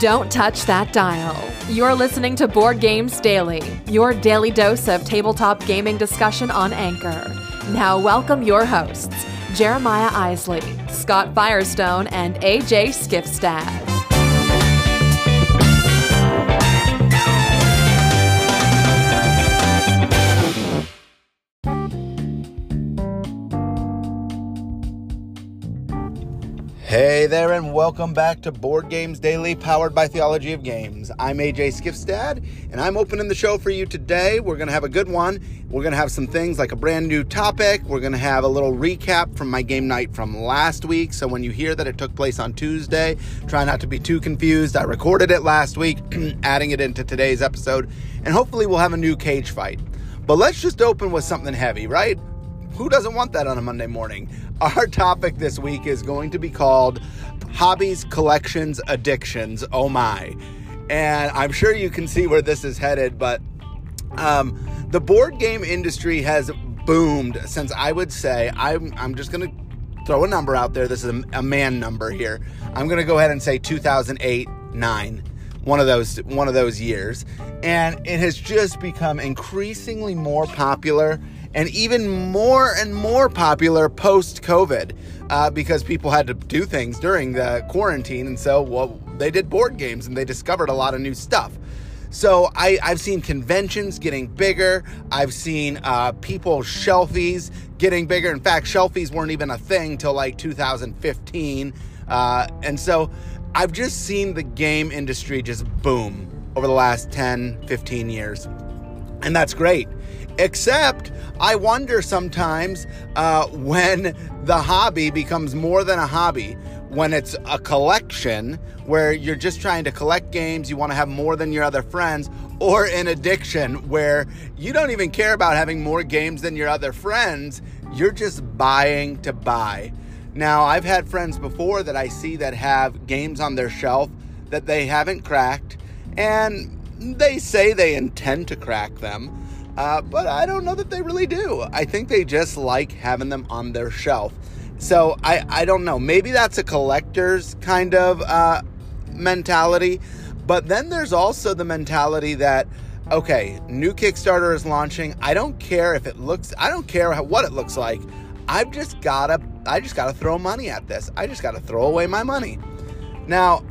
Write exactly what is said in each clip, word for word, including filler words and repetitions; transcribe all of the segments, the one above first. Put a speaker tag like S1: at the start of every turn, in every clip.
S1: Don't touch that dial. You're listening to Board Games Daily, your daily dose of tabletop gaming discussion on Anchor. Now welcome your hosts, Jeremiah Isley, Scott Firestone, and A J Skifstad.
S2: Hey there, and welcome back to Board Games Daily, powered by Theology of Games. I'm A J Skifstad, and I'm opening the show for you today. We're going to have a good one. We're going to have some things like a brand new topic. We're going to have a little recap from my game night from last week. So when you hear that it took place on Tuesday, try not to be too confused. I recorded it last week, adding it into today's episode, and hobefully we'll have a new cage fight. But let's just open with something heavy, right? Who doesn't want that on a Monday morning? Our topic this week is going to be called Hobbies, Collections, Addictions. Oh my. And I'm sure you can see where this is headed, but um, the board game industry has boomed since, I would say, I'm, I'm just going to throw a number out there. This is a, a man number here. I'm going to go ahead and say two thousand eight, nine. One of those, one of those years. And it has just become increasingly more popular and even more and more popular post-COVID uh, because people had to do things during the quarantine. And so, well, they did board games and they discovered a lot of new stuff. So I, I've seen conventions getting bigger. I've seen uh, people's shelfies getting bigger. In fact, shelfies weren't even a thing till like two thousand fifteen. Uh, and so I've just seen the game industry just boom over the last ten, fifteen years. And that's great. Except I wonder sometimes uh, when the hobby becomes more than a hobby, when it's a collection where you're just trying to collect games, you want to have more than your other friends, or an addiction where you don't even care about having more games than your other friends, you're just buying to buy. Now, I've had friends before that I see that have games on their shelf that they haven't cracked, and they say they intend to crack them. Uh, but I don't know that they really do. I think they just like having them on their shelf. So I, I don't know. Maybe that's a collector's kind of uh, mentality. But then there's also the mentality that, okay, new Kickstarter is launching. I don't care if it looks, I don't care how, what it looks like. I've just gotta, I just gotta throw money at this. I just gotta throw away my money. Now,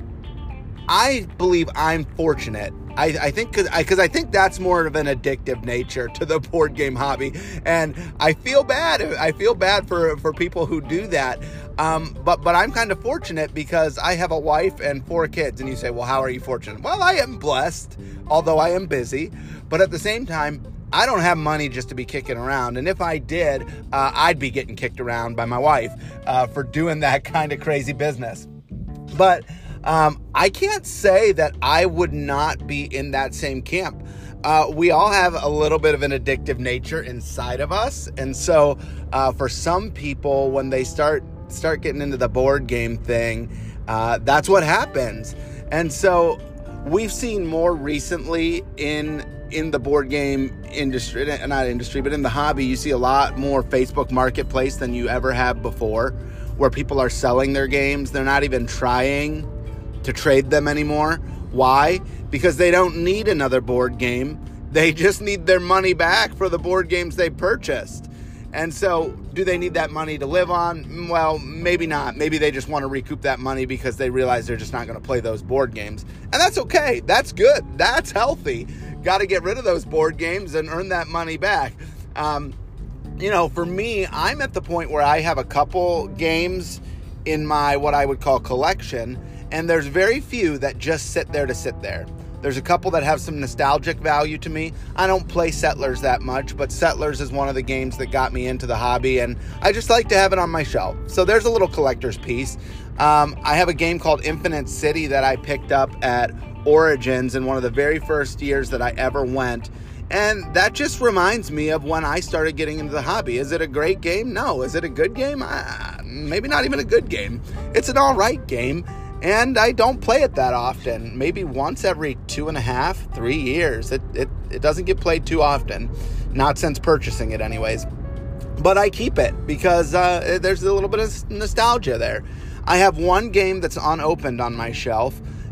S2: I believe I'm fortunate. I, I think because I, 'cause I think that's more of an addictive nature to the board game hobby, and I feel bad. I feel bad for, for people who do that. Um, but but I'm kind of fortunate because I have a wife and four kids. And you say, well, how are you fortunate? Well, I am blessed, although I am busy. But at the same time, I don't have money just to be kicking around. And if I did, uh, I'd be getting kicked around by my wife uh, for doing that kind of crazy business. But Um, I can't say that I would not be in that same camp. Uh, we all have a little bit of an addictive nature inside of us. And so uh, for some people, when they start start getting into the board game thing, uh, that's what happens. And so we've seen more recently in in the board game industry, not industry, but in the hobby, you see a lot more Facebook Marketplace than you ever have before, where people are selling their games. They're not even trying to trade them anymore. Why? Because they don't need another board game. They just need their money back for the board games they purchased. And so, do they need that money to live on? Well, maybe not. Maybe they just want to recoup that money because they realize they're just not going to play those board games. And that's okay. That's good. That's healthy. Got to get rid of those board games and earn that money back. Um, you know, for me, I'm at the point where I have a couple games in my, what I would call collection, and there's very few that just sit there to sit there. There's a couple that have some nostalgic value to me. I don't play Settlers that much, but Settlers is one of the games that got me into the hobby, and I just like to have it on my shelf. So there's a little collector's piece. Um, I have a game called Infinite City that I picked up at Origins in one of the very first years that I ever went. And that just reminds me of when I started getting into the hobby. Is it a great game? No. Is it a good game? Uh, maybe not even a good game. It's an all right game. And I don't play it that often, maybe once every two and a half, three years. It, it, it doesn't get played too often, not since purchasing it anyways. But I keep it because uh, there's a little bit of nostalgia there. I have one game that's unopened on my shelf,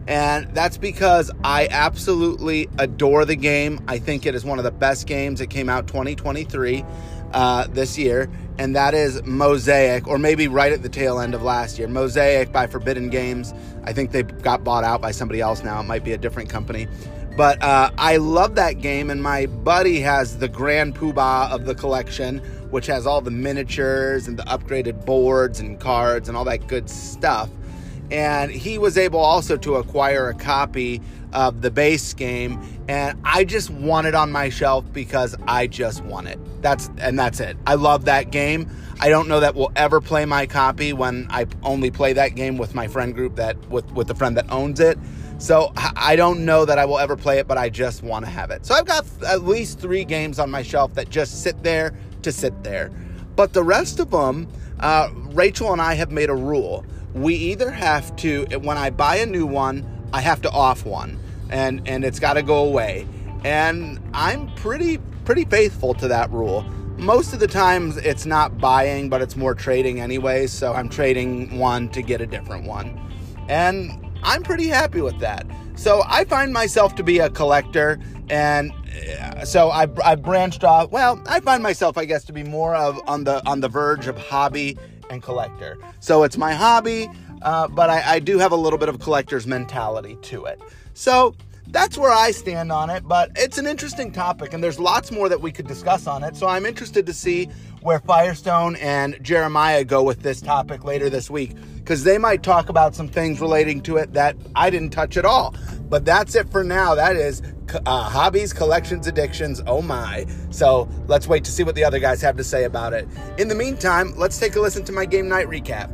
S2: And that's because I absolutely adore the game. I think it is one of the best games that came out twenty twenty-three uh, this year. And that is Mosaic, or maybe right at the tail end of last year. Mosaic by Forbidden Games. I think they got bought out by somebody else now. It might be a different company. But uh, I love that game, and my buddy has the Grand Poobah of the collection, which has all the miniatures and the upgraded boards and cards and all that good stuff. And he was able also to acquire a copy of the base game, and I just want it on my shelf because I just want it. That's and that's it. I love that game. I don't know that we'll ever play my copy when I only play that game with my friend group that with with the friend that owns it. So I don't know that I will ever play it, but I just want to have it. So I've got at least three games on my shelf that just sit there to sit there. But the rest of them, uh, Rachel and I have made a rule. We either have to, when I buy a new one, I have to off one, and, and it's got to go away. And I'm pretty pretty faithful to that rule. Most of the times it's not buying, but it's more trading anyways, so I'm trading one to get a different one. And I'm pretty happy with that. So I find myself to be a collector, and so I I branched off. Well, I find myself, I guess, to be more of on the on the verge of hobby and collector. So it's my hobby, uh, but I, I do have a little bit of collector's mentality to it. So that's where I stand on it, but it's an interesting topic, and there's lots more that we could discuss on it. So I'm interested to see where Firestone and Jeremiah go with this topic later this week, because they might talk about some things relating to it that I didn't touch at all. But that's it for now. That is uh, hobbies, collections, addictions. Oh my. So let's wait to see what the other guys have to say about it. In the meantime, let's take a listen to my game night recap.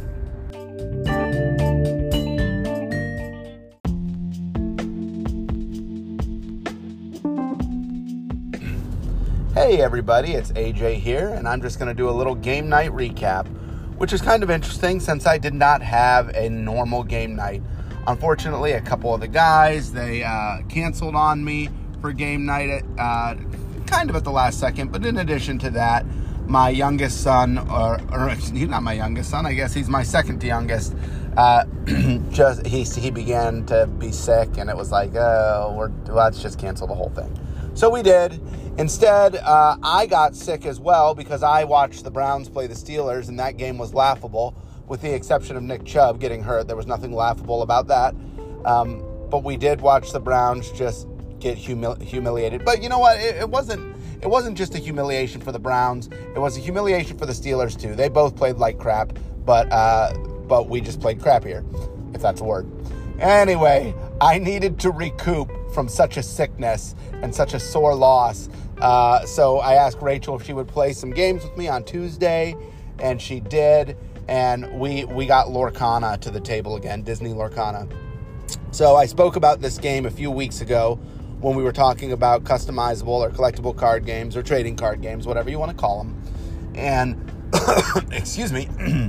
S2: Hey everybody, it's A J here, and I'm just going to do a little game night recap, which is kind of interesting since I did not have a normal game night. Unfortunately, a couple of the guys, they uh, canceled on me for game night at, uh, kind of at the last second, but in addition to that, my youngest son, or, or he's not my youngest son, I guess he's my second to youngest, uh, just he, he began to be sick, and it was like, oh, we're, let's just cancel the whole thing. So we did. Instead, uh, I got sick as well because I watched the Browns play the Steelers, and that game was laughable, with the exception of Nick Chubb getting hurt. There was nothing laughable about that. Um, but we did watch the Browns just get humil- humiliated. But you know what? It, it wasn't it wasn't just a humiliation for the Browns. It was a humiliation for the Steelers, too. They both played like crap, but uh, but we just played crappier, if that's a word. Anyway, I needed to recoup from such a sickness and such a sore loss. Uh, so I asked Rachel if she would play some games with me on Tuesday, and she did. And we we got Lorcana to the table again, Disney Lorcana. So I spoke about this game a few weeks ago when we were talking about customizable or collectible card games or trading card games, whatever you want to call them. And, excuse me,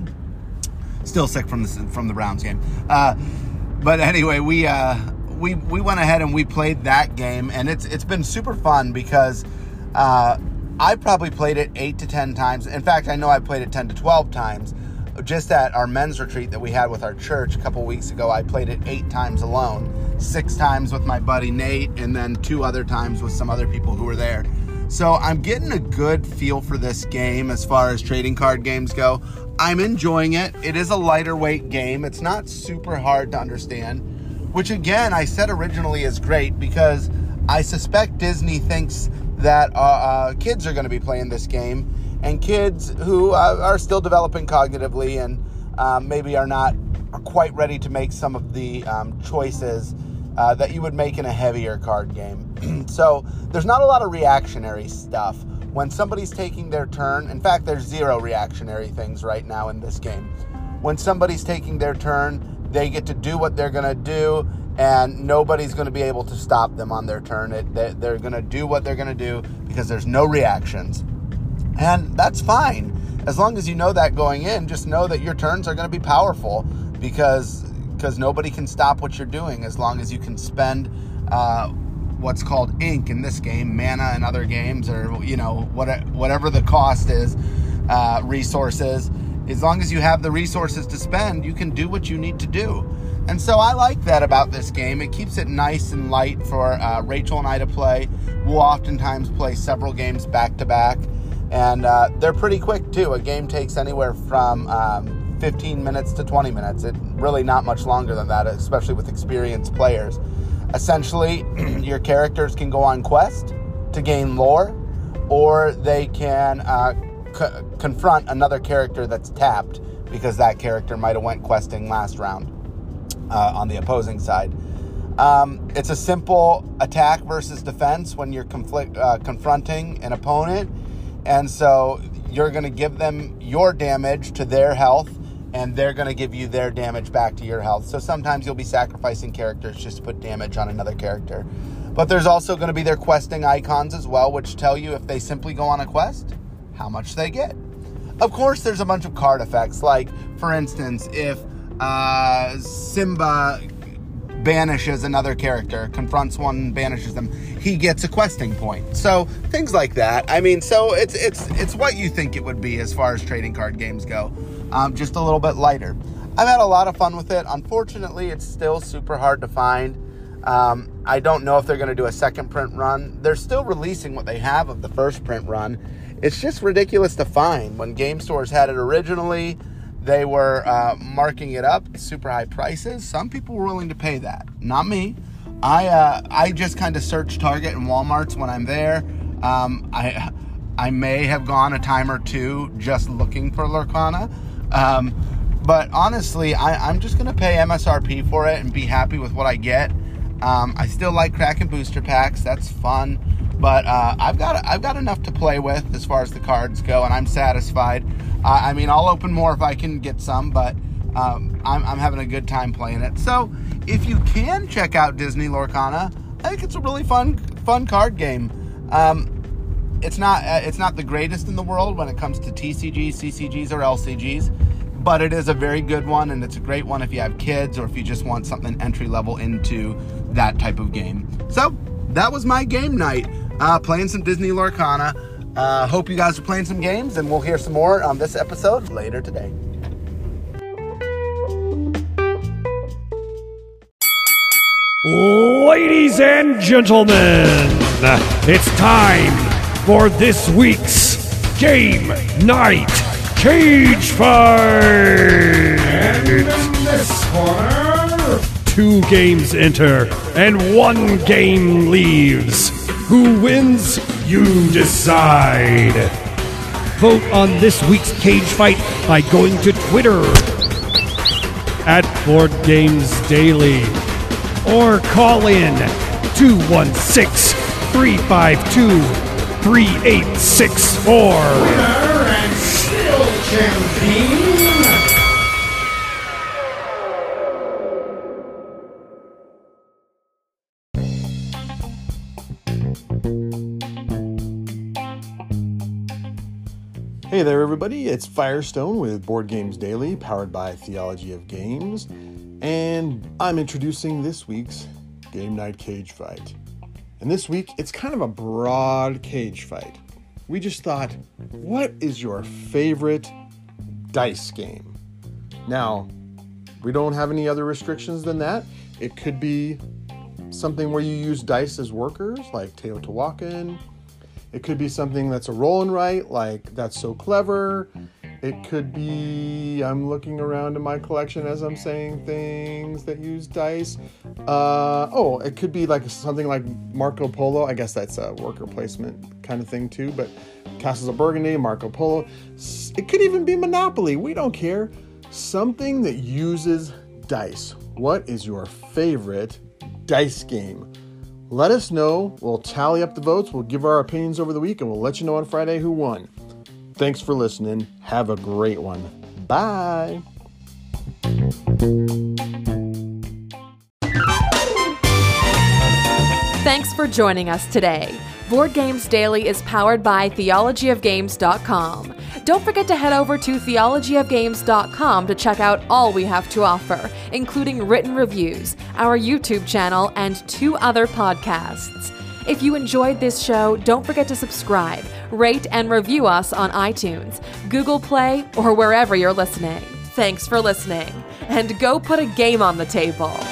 S2: still sick from the, from the Browns game. Uh, but anyway, we... Uh, We we went ahead and we played that game, and it's it's been super fun because uh, I probably played it eight to ten times. In fact, I know I played it ten to twelve times. Just at our men's retreat that we had with our church a couple weeks ago, I played it eight times alone, six times with my buddy Nate, and then two other times with some other people who were there. So I'm getting a good feel for this game as far as trading card games go. I'm enjoying it. It is a lighter weight game. It's not super hard to understand, which again, I said originally is great because I suspect Disney thinks that uh, uh, kids are going to be playing this game, and kids who uh, are still developing cognitively and um, maybe are not are quite ready to make some of the um, choices uh, that you would make in a heavier card game. So there's not a lot of reactionary stuff. When somebody's taking their turn, in fact, there's zero reactionary things right now in this game. When somebody's taking their turn, they get to do what they're going to do, and nobody's going to be able to stop them on their turn. It, they, they're going to do what they're going to do because there's no reactions. And that's fine. As long as you know that going in, just know that your turns are going to be powerful because because nobody can stop what you're doing as long as you can spend uh, what's called ink in this game, mana in other games, or, you know, what, whatever the cost is, uh, resources. As long as you have the resources to spend, you can do what you need to do. And so I like that about this game. It keeps it nice and light for uh, Rachel and I to play. We'll oftentimes play several games back to back. And uh, they're pretty quick, too. A game takes anywhere from um, fifteen minutes to twenty minutes. It really not much longer than that, especially with experienced players. Essentially, your characters can go on quest to gain lore, or they can uh, co- confront another character that's tapped because that character might have went questing last round uh, on the opposing side. Um, it's a simple attack versus defense when you're conflict, uh, confronting an opponent. And so you're going to give them your damage to their health, and they're going to give you their damage back to your health. So sometimes you'll be sacrificing characters just to put damage on another character. But there's also going to be their questing icons as well, which tell you if they simply go on a quest, how much they get. Of course, there's a bunch of card effects. Like, for instance, if uh, Simba banishes another character, confronts one, banishes them, he gets a questing point. So things like that. I mean, so it's it's it's what you think it would be as far as trading card games go, um, just a little bit lighter. I've had a lot of fun with it. Unfortunately, it's still super hard to find. Um, I don't know if they're going to do a second print run. They're still releasing what they have of the first print run. It's just ridiculous to find. When game stores had it originally, they were uh, marking it up at super high prices. Some people were willing to pay that. Not me. I uh, I just kind of search Target and Walmart's when I'm there. Um, I I may have gone a time or two just looking for Lorcana. Um, but honestly, I, I'm just going to pay M S R P for it and be happy with what I get. Um, I still like cracking booster packs. That's fun. But uh, I've got I've got enough to play with as far as the cards go, and I'm satisfied. Uh, I mean, I'll open more if I can get some, but um, I'm, I'm having a good time playing it. So if you can check out Disney Lorcana, I think it's a really fun fun card game. Um, it's not uh, it's not the greatest in the world when it comes to T C Gs, C C Gs, or L C Gs, but it is a very good one, and it's a great one if you have kids or if you just want something entry level into that type of game. So that was my game night, uh, playing some Disney Lorcana. Uh, hope you guys are playing some games, and we'll hear some more on this episode later today.
S3: Ladies and gentlemen, it's time for this week's Game Night Cage Fight! And in this corner, two games enter and one game leaves. Who wins? You decide. Vote on this week's Cage Fight by going to Twitter at Board Games Daily, or call in two one six, three five two, three eight six four. Winner and still champion.
S4: Hey there, everybody. It's Firestone with Board Games Daily, powered by Theology of Games, and I'm introducing this week's Game Night Cage Fight. And this week, it's kind of a broad cage fight. We just thought, what is your favorite dice game? Now, we don't have any other restrictions than that. It could be something where you use dice as workers, like Teotihuacan. It could be something that's a roll and write, like That's So Clever. It could be, I'm looking around in my collection as I'm saying things that use dice. Uh, oh, it could be like something like Marco Polo. I guess that's a worker placement kind of thing too, but Castles of Burgundy, Marco Polo. It could even be Monopoly. We don't care. Something that uses dice. What is your favorite dice game? Let us know. We'll tally up the votes. We'll give our opinions over the week, and we'll let you know on Friday who won. Thanks for listening. Have a great one. Bye.
S1: Thanks for joining us today. Board Games Daily is powered by theology of games dot com. Don't forget to head over to theology of games dot com to check out all we have to offer, including written reviews, our YouTube channel, and two other podcasts. If you enjoyed this show, don't forget to subscribe, rate, and review us on iTunes, Google Play, or wherever you're listening. Thanks for listening. and go put a game on the table.